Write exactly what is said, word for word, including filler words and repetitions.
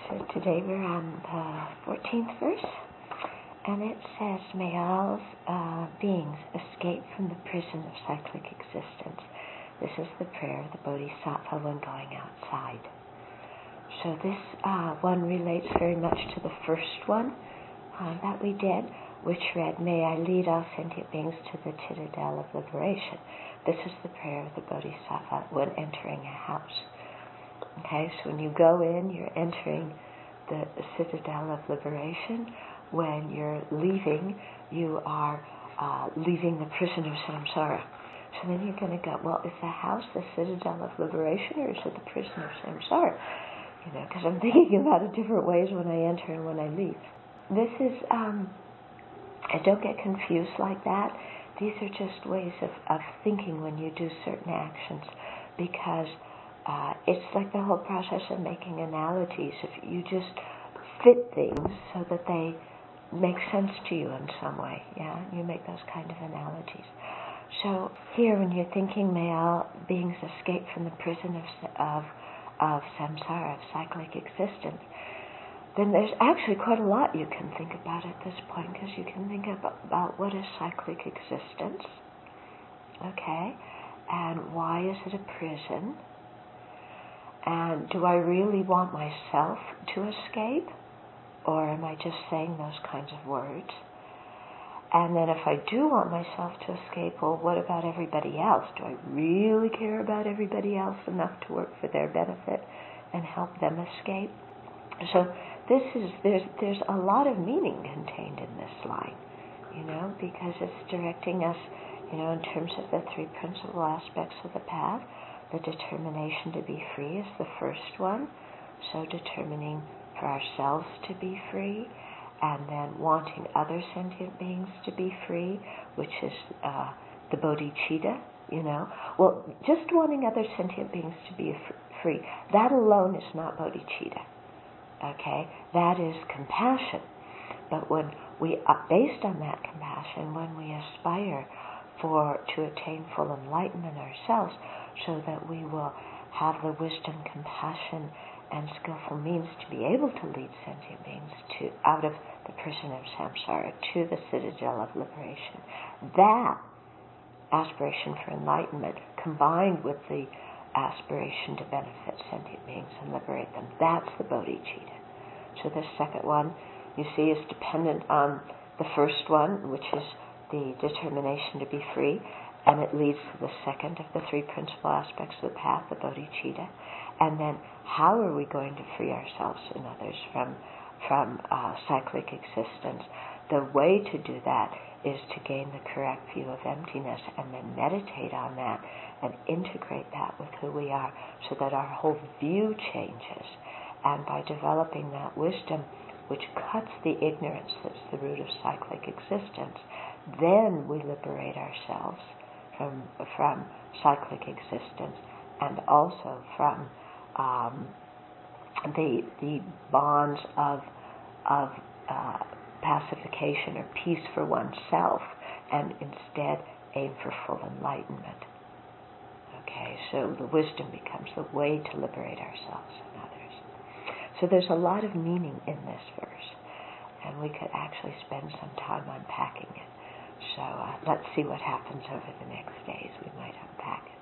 So today we're on the fourteenth verse, and it says, may all uh, beings escape from the prison of cyclic existence. This is the prayer of the Bodhisattva when going outside. So this uh, one relates very much to the first one uh, that we did, which read, may I lead all sentient beings to the citadel of liberation. This is the prayer of the Bodhisattva when entering a house. Okay, so when you go in, you're entering the, the citadel of liberation. When you're leaving, you are uh, leaving the prison of samsara. So then you're going to go, well, is the house the citadel of liberation, or is it the prison of samsara? You know, because I'm thinking about it different ways when I enter and when I leave. This is, um, and don't get confused like that. These are just ways of, of thinking when you do certain actions, because uh, it's like the whole process of making analogies. If you just fit things so that they make sense to you in some way, yeah, you make those kind of analogies. So here, when you're thinking, may all beings escape from the prison of of, of samsara, of cyclic existence, then there's actually quite a lot you can think about at this point, because you can think about, about what is cyclic existence, okay, and why is it a prison, and do I really want myself to escape, or am I just saying those kinds of words? And then if I do want myself to escape, well, what about everybody else? Do I really care about everybody else enough to work for their benefit and help them escape? So this is, there's there's a lot of meaning contained in this line, you know, because it's directing us, you know, in terms of the three principal aspects of the path. The determination to be free is the first one, so determining for ourselves to be free, and then wanting other sentient beings to be free, which is uh, the bodhicitta, you know. Well, just wanting other sentient beings to be free, that alone is not bodhicitta. Okay, that is compassion. But when we, uh, based on that compassion, when we aspire for to attain full enlightenment ourselves, so that we will have the wisdom, compassion, and skillful means to be able to lead sentient beings to out of the prison of samsara to the citadel of liberation. That aspiration for enlightenment, combined with the aspiration to benefit sentient beings and liberate them, that's the bodhicitta. So the second one, you see, is dependent on the first one, which is the determination to be free, and it leads to the second of the three principal aspects of the path, the bodhicitta. And then how are we going to free ourselves and others from from uh, cyclic existence? The way to do that is to gain the correct view of emptiness and then meditate on that and integrate that with who we are, so that our whole view changes. And by developing that wisdom, which cuts the ignorance that's the root of cyclic existence, then we liberate ourselves from from cyclic existence, and also from um, the the bonds of of uh, pacification or peace for oneself, and instead aim for full enlightenment. Okay, so the wisdom becomes the way to liberate ourselves and others. So there's a lot of meaning in this verse, and we could actually spend some time unpacking it. So uh, let's see what happens over the next days. We might unpack it.